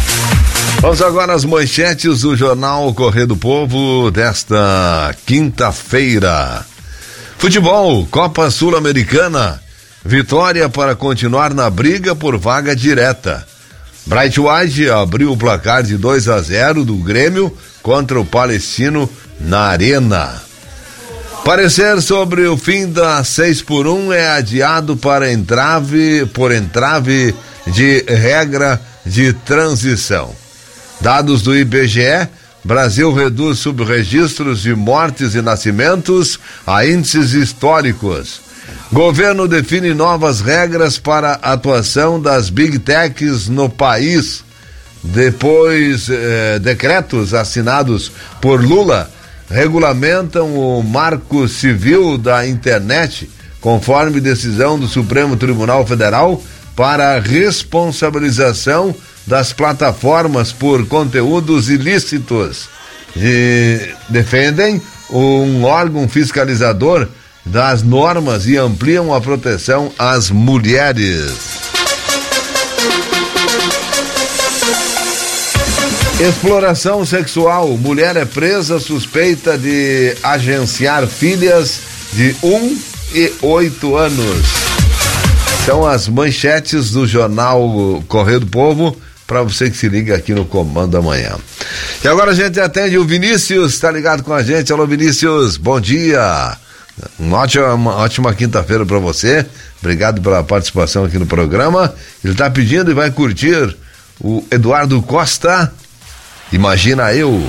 Vamos agora às manchetes do Jornal Correio do Povo desta quinta-feira. Futebol, Copa Sul-Americana, vitória para continuar na briga por vaga direta. Bright White abriu o placar de dois a zero do Grêmio contra o Palestino na Arena. Parecer sobre o fim da seis por um é adiado para entrave, por entrave de regra de transição. Dados do I B G E, Brasil reduz subregistros de mortes e nascimentos a índices históricos. Governo define novas regras para a atuação das Big Techs no país. Depois, eh, decretos assinados por Lula regulamentam o marco civil da internet, conforme decisão do Supremo Tribunal Federal, para a responsabilização das plataformas por conteúdos ilícitos. E defendem um órgão fiscalizador das normas e ampliam a proteção às mulheres. Exploração sexual. Mulher é presa suspeita de agenciar filhas de um e oito anos. São as manchetes do Jornal Correio do Povo, para você que se liga aqui no Comando da Manhã. E agora a gente atende o Vinícius, tá ligado com a gente. Alô, Vinícius, bom dia. Uma ótima, uma ótima quinta-feira para você. Obrigado pela participação aqui no programa. Ele tá pedindo e vai curtir o Eduardo Costa, Imagina Eu.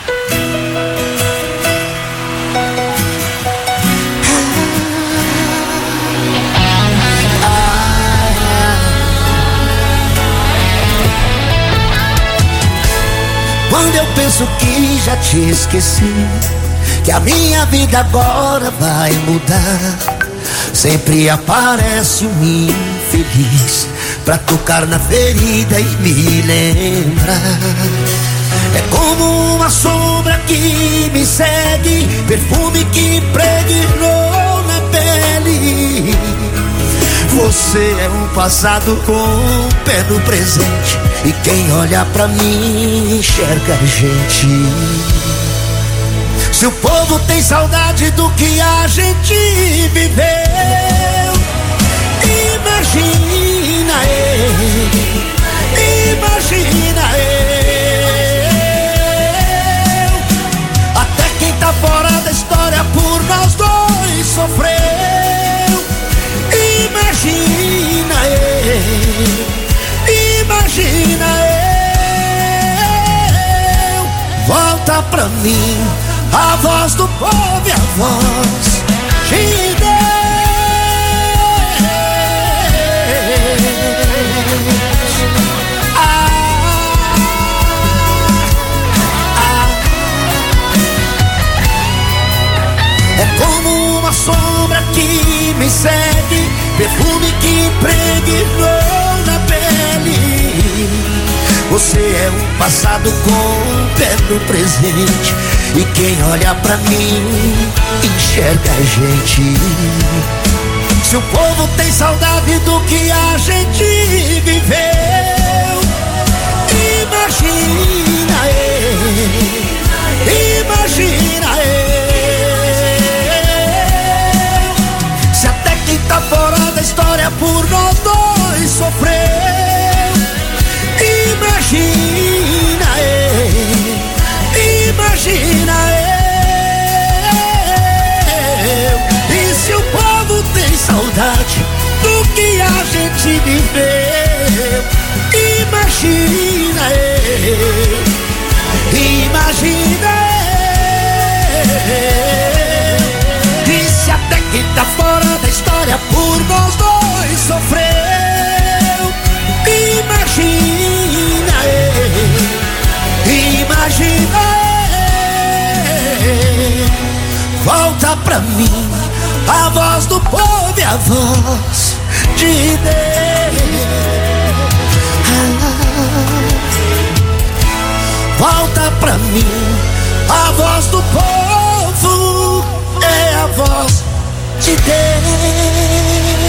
Quando eu penso que já te esqueci, que a minha vida agora vai mudar, sempre aparece um infeliz pra tocar na ferida e me lembrar. É como uma sombra que me segue, perfume que impregnou na pele. Você é um passado com um pé no presente, e quem olha pra mim enxerga a gente. Se o povo tem saudade do que a gente viveu, imagina eu, imagina eu. Até quem tá fora da história por nós dois sofreu. Imagina eu, imagina eu. Volta pra mim a voz do povo e a voz de Deus. Ah, ah. É como uma sombra que me segue, perfume que impregnou na pele. Você é um passado com um pé no presente, e quem olha pra mim enxerga a gente. Se o povo tem saudade do que a gente viveu, imagina eu, imagina eu. Se até quem tá fora da história por nós dois sofreu, imagina eu, imagina eu. viveu. Imagina eu, imagina eu. Disse até que tá fora da história por nós dois sofreu. Imagina eu, imagina eu. Volta pra mim a voz do povo e a voz de Deus. Volta pra mim, a voz do povo é a voz de Deus.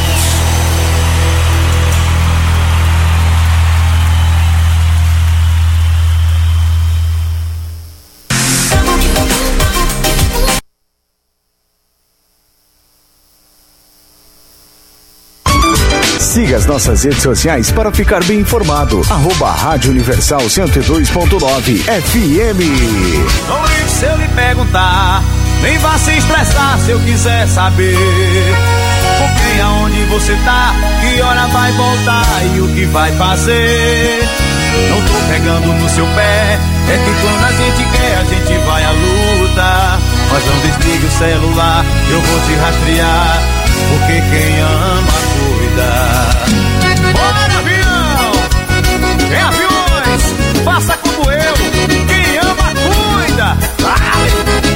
Siga as nossas redes sociais para ficar bem informado. Arroba Rádio Universal cento e dois ponto nove F M.
Não ligue se eu lhe perguntar, nem vá se estressar se eu quiser saber. Com quem, aonde você tá, que hora vai voltar e o que vai fazer. Não tô pegando no seu pé, é que quando a gente quer, a gente vai à luta. Mas não desligue o celular, eu vou te rastrear, porque quem ama cuida. Bora, avião! Em aviões, faça como eu, quem ama cuida. Vai!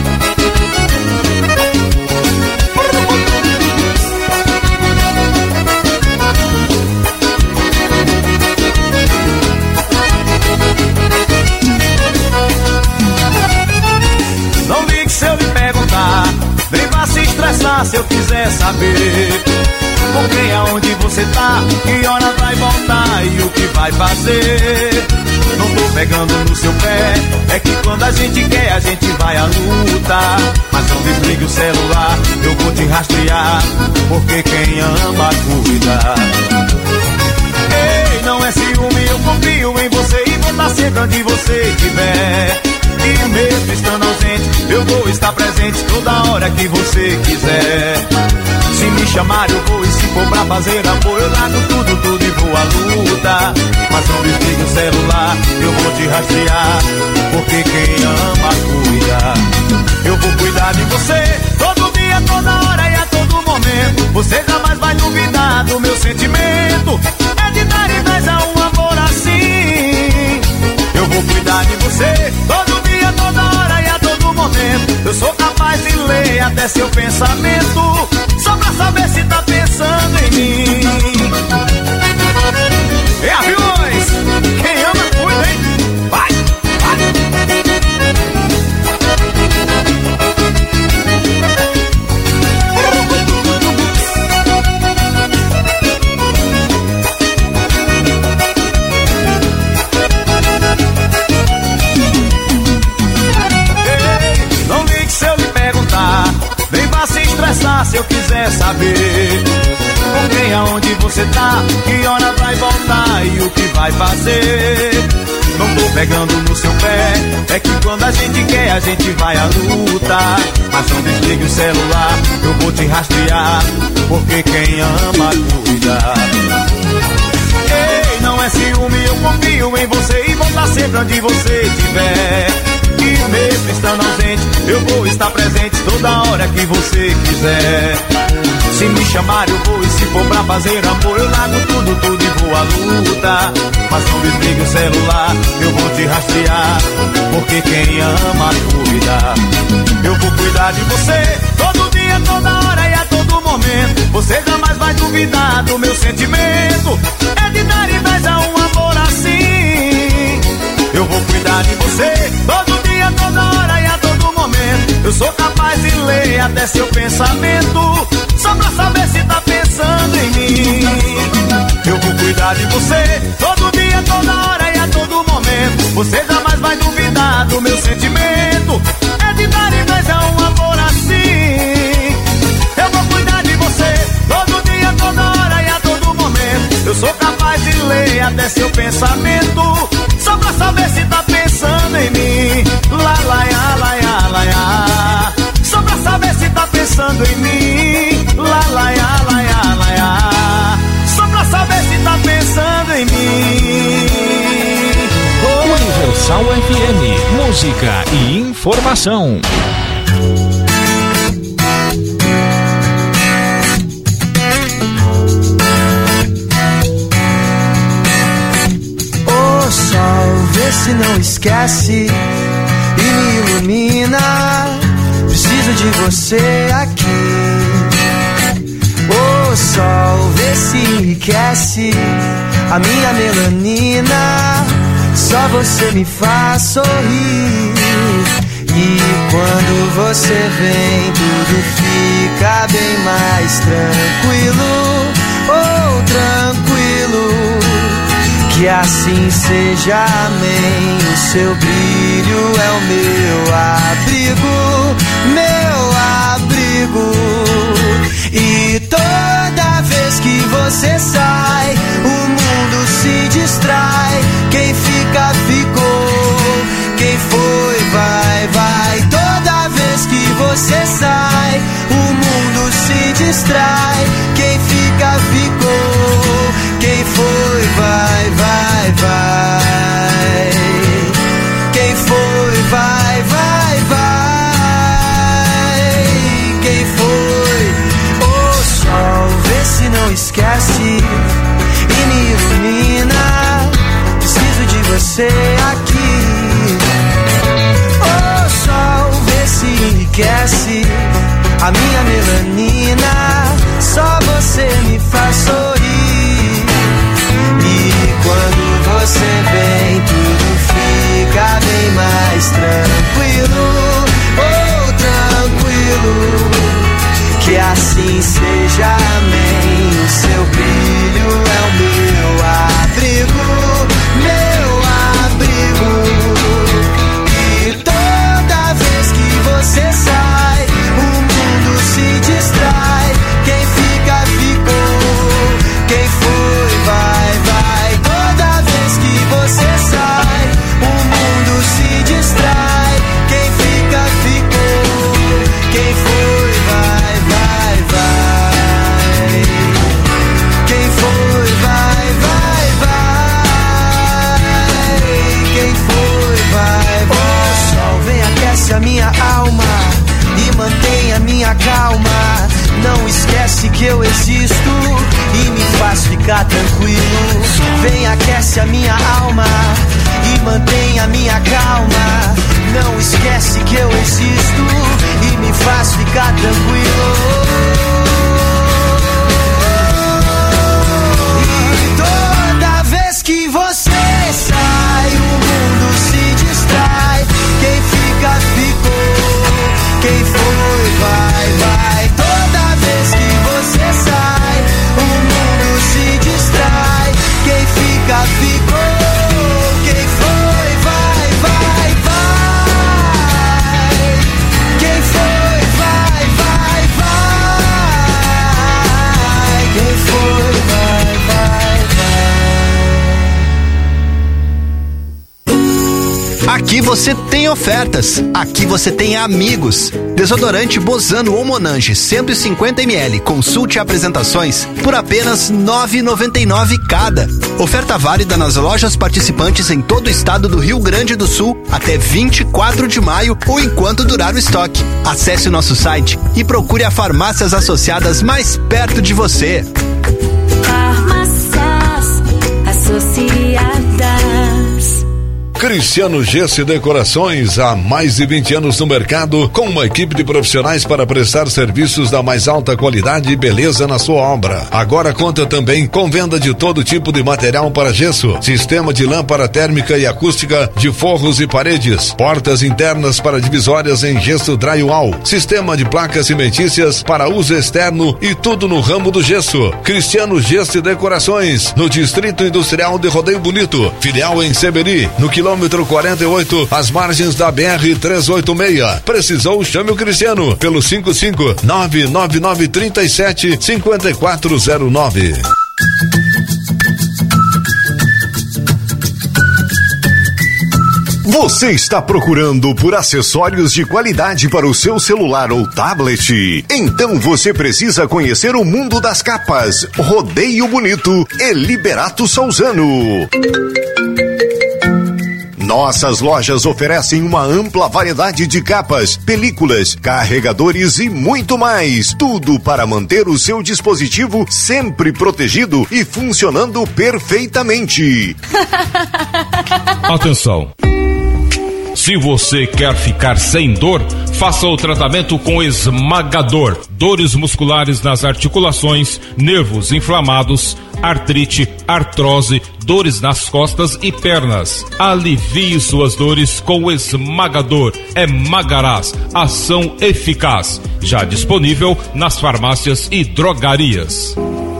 Não ligue se eu lhe perguntar, nem vá se estressar se eu quiser saber. Com quem, aonde você tá, que hora vai voltar e o que vai fazer. Não tô pegando no seu pé, é que quando a gente quer, a gente vai à luta. Mas não desligue o celular, eu vou te rastrear, porque quem ama cuida. Ei, não é ciúme, eu confio em você e vou estar sempre onde você estiver. E mesmo estando ausente, eu vou estar presente toda hora que você quiser. Se me chamar eu vou, e se for pra fazer amor eu largo tudo, tudo e vou à luta. Mas não desligue o celular, eu vou te rastrear, porque quem ama cuida. Eu vou cuidar de você, todo dia, toda hora e a todo momento. Você jamais vai duvidar do meu sentimento, é de dar e mais a um amor assim. Eu vou cuidar de você, todo dia, toda hora e a todo momento. Eu sou capaz de ler até seu pensamento, só pra saber se tá pensando em mim. E aviões, quem ama cuida, hein? Vai, vai. Ei, não ligue se eu lhe perguntar, nem vá se estressar se eu quiser saber. Com quem, aonde você tá, que hora vai voltar e o que vai fazer. Não tô pegando no seu pé, é que quando a gente quer, a gente vai à luta. Mas não desligue o celular, eu vou te rastrear, porque quem ama cuida. Ei, não é ciúme, eu confio em você e vou estar sempre onde você estiver. E mesmo estando ausente, eu vou estar presente toda hora que você quiser. Se me chamar eu vou, e se for pra fazer amor eu largo tudo, tudo e vou à luta. Mas não desligue o celular, eu vou te rastrear, porque quem ama cuida. Eu vou cuidar de você, todo dia, toda hora e a todo momento. Você jamais vai duvidar do meu sentimento, é de dar e mais a um amor assim. Eu vou cuidar de você, todo dia, toda hora e a todo momento. Eu sou capaz de ler até seu pensamento, só pra saber se tá pensando em mim. Eu vou cuidar de você, todo dia, toda hora e a todo momento. Você jamais vai duvidar do meu sentimento, é de dar e mais a um amor assim. Eu vou cuidar de você, todo dia, toda hora e a todo momento. Eu sou capaz de ler até seu pensamento, só pra saber se tá pensando em mim. Lá, lá, lá, lá, lá, lá, lá. Só pra saber se tá pensando em mim. Lá, lá, lá, lá, lá, lá. Só pra saber
Universal F M, música e informação.
O sol, vê se não esquece e me ilumina. Preciso de você aqui. O sol, vê se enriquece a minha melanina. Só você me faz sorrir. E quando você vem, tudo fica bem mais tranquilo. Oh, tranquilo. Que assim seja, amém. O seu brilho é o meu abrigo, meu abrigo. E toda vez que você sai, o mundo se distrai. Quem fica, ficou. Quem foi, vai, vai. Toda vez que você sai, o mundo se distrai. Quem fica, ficou. Quem foi, vai, vai, vai. Quem foi, vai, vai, vai. Quem foi? O sol, vê se não esquece e me ilumina. Preciso de você aqui. O sol, vê se enriquece a minha melanina. Só você me faz sorrir. E quando você vem, tudo fica bem mais tranquilo. Oh, tranquilo. Que assim seja, amém. O seu brilho é o meu abrigo, meu abrigo. E toda vez que você sai, o mundo se distrai. Quem fica, ficou. Quem foi, vai, vai. Toda vez que você sai, o mundo se distrai. Quem fica, ficou. Quem foi, vai, vai, vai. Quem foi, vai, vai, vai. Quem foi, vai, vai. O sol vem, aquece a minha alma e mantém a minha calma. Não esquece que eu existo e me faz ficar tranquilo. Vem, aquece a minha alma e mantém a minha calma. Não esquece que eu existo e me faz ficar tranquilo. E toda vez que você sai, o mundo se distrai. Quem fica, ficou. Quem foi, vai, vai. Toda vez que você sai, o mundo se distrai. Quem fica, ficou. Quem foi, vai, vai, vai. Quem foi, vai, vai, vai. Quem foi, vai, vai, vai.
Aqui você tem ofertas, aqui você tem amigos. Desodorante Bozano ou Monange cento e cinquenta mililitros, consulte apresentações por apenas nove reais e noventa e nove centavos cada. Oferta válida nas lojas participantes em todo o estado do Rio Grande do Sul até vinte e quatro de maio ou enquanto durar o estoque. Acesse o nosso site e procure a farmácias associadas mais perto de você.
Farmácias Associadas.
Cristiano Gesso e Decorações, há mais de vinte anos no mercado, com uma equipe de profissionais para prestar serviços da mais alta qualidade e beleza na sua obra. Agora conta também com venda de todo tipo de material para gesso, sistema de lâmpada térmica e acústica de forros e paredes, portas internas para divisórias em gesso drywall, sistema de placas cimentícias para uso externo e tudo no ramo do gesso. Cristiano Gesso e Decorações, no Distrito Industrial de Rodeio Bonito, filial em Seberi, no quilômetro Quilômetro quarenta e oito, às margens da B R trezentos e oitenta e seis. Precisou? Chame o Cristiano pelo cinco cinco nove nove nove três sete cinco quatro zero nove.
Você está procurando por acessórios de qualidade para o seu celular ou tablet? Então você precisa conhecer o mundo das capas. Rodeio Bonito e Liberato Souzano. Nossas lojas oferecem uma ampla variedade de capas, películas, carregadores e muito mais. Tudo para manter o seu dispositivo sempre protegido e funcionando perfeitamente.
Atenção! Se você quer ficar sem dor, faça o tratamento com Esmagador. Dores musculares nas articulações, nervos inflamados, artrite, artrose, dores nas costas e pernas. Alivie suas dores com o Esmagador. É Magarás, ação eficaz. Já disponível nas farmácias e drogarias.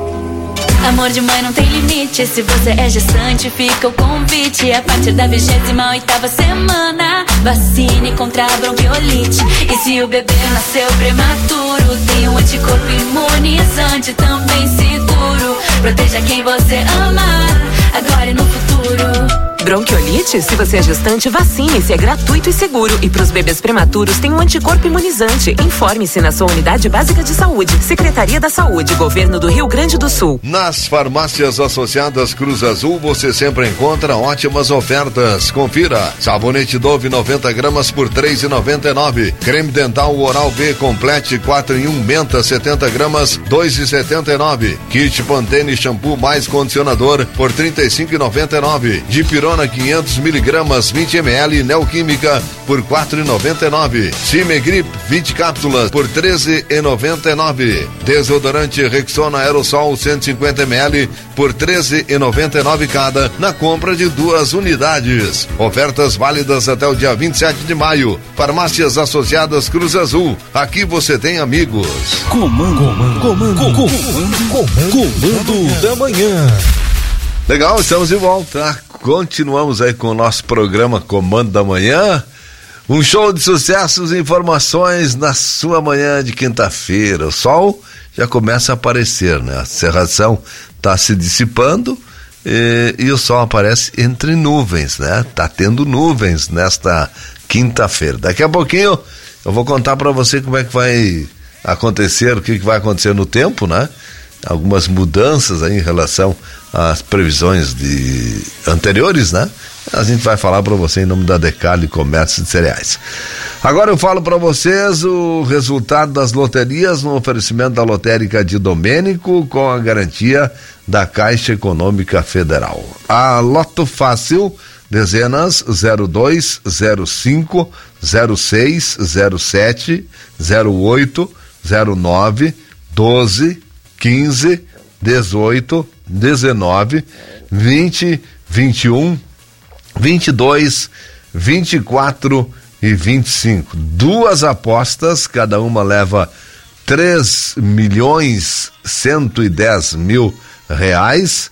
Amor de mãe não tem limite. Se você é gestante, fica o convite. A partir da vigésima oitava semana, vacine contra a bronquiolite. E se o bebê nasceu prematuro, tem um anticorpo imunizante também seguro. Proteja quem você amar, agora e no futuro.
Bronquiolite? Se você é gestante, vacine-se, é gratuito e seguro. E para os bebês prematuros tem um anticorpo imunizante. Informe-se na sua unidade básica de saúde. Secretaria da Saúde, Governo do Rio Grande do Sul.
Nas farmácias associadas Cruz Azul você sempre encontra ótimas ofertas. Confira: sabonete Dove noventa gramas por três reais e noventa e nove centavos. Creme dental Oral B Complete quatro em um Menta setenta gramas dois reais e setenta e nove centavos. Kit Pantene shampoo mais condicionador por trinta e cinco reais e noventa e nove centavos. Dipirona quinhentos miligramas vinte mililitros Neoquímica por quatro reais e noventa e nove centavos. Cimegrip vinte cápsulas por treze reais e noventa e nove centavos. Desodorante Rexona Aerosol cento e cinquenta mililitros por treze reais e noventa e nove centavos cada na compra de duas unidades. Ofertas válidas até o dia vinte e sete de maio. Farmácias Associadas Cruz Azul. Aqui você tem amigos.
Comando, comando, comando, comando, comando, comando da manhã.
Legal, estamos de volta. Continuamos aí com o nosso programa Comando da Manhã. Um show de sucessos e informações na sua manhã de quinta-feira. O sol já começa a aparecer, né? A cerração está se dissipando e, e o sol aparece entre nuvens, né? Tá tendo nuvens nesta quinta-feira. Daqui a pouquinho eu vou contar para você como é que vai acontecer, o que, que vai acontecer no tempo, né? Algumas mudanças aí em relação às previsões de anteriores, né? A gente vai falar para você em nome da Decali Comércio de Cereais. Agora eu falo para vocês o resultado das loterias no oferecimento da Lotérica de Domênico com a garantia da Caixa Econômica Federal. A Loto Fácil, dezenas zero dois, zero cinco, zero seis, zero sete, zero oito, zero nove, doze, quinze, dezoito, dezenove, vinte, vinte e um, vinte e dois, vinte e quatro e vinte e cinco. Duas apostas, cada uma leva três milhões cento e dez mil reais.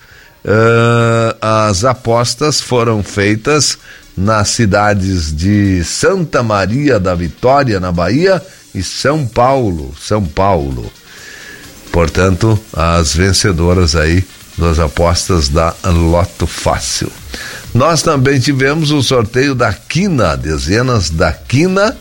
Uh, as apostas foram feitas nas cidades de Santa Maria da Vitória, na Bahia, e São Paulo, São Paulo. Portanto, as vencedoras aí das apostas da Loto Fácil. Nós também tivemos o sorteio da Quina, dezenas da Quina,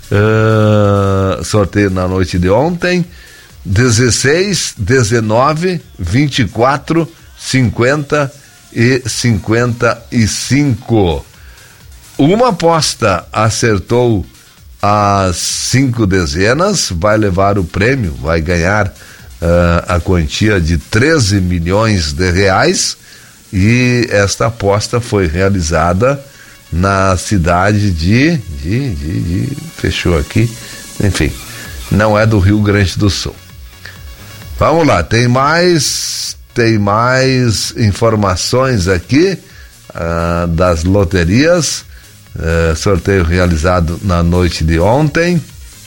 uh, sorteio na noite de ontem, dezesseis, dezenove, vinte e quatro, cinquenta e cinquenta e cinco. Uma aposta acertou as cinco dezenas, vai levar o prêmio, vai ganhar Uh, a quantia de treze milhões de reais, e esta aposta foi realizada na cidade de, de, de, de fechou aqui, enfim, não é do Rio Grande do Sul. Vamos lá, tem mais tem mais informações aqui uh, das loterias. Uh, sorteio realizado na noite de ontem.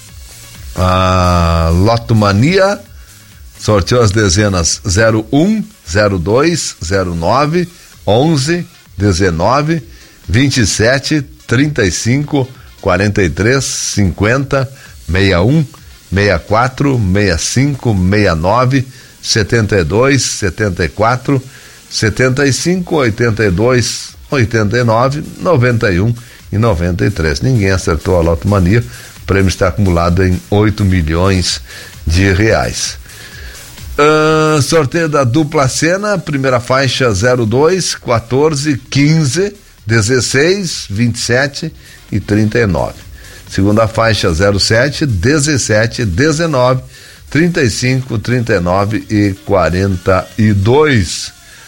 A Lotomania sorteou as dezenas zero um, zero dois, zero nove, onze, dezenove, vinte e sete, trinta e cinco, quarenta e três, cinquenta, sessenta e um, sessenta e quatro, sessenta e cinco, sessenta e nove, setenta e dois, setenta e quatro, setenta e cinco, oitenta e dois, oitenta e nove, noventa e um e noventa e três. Ninguém acertou a Lotomania. O prêmio está acumulado em oito milhões de reais. Uh, sorteio da dupla cena, primeira faixa zero dois, quatorze, quinze, dezesseis, vinte e sete e trinta e nove. Segunda faixa zero sete, dezessete, dezenove, trinta e cinco, trinta e nove e quarenta e dois.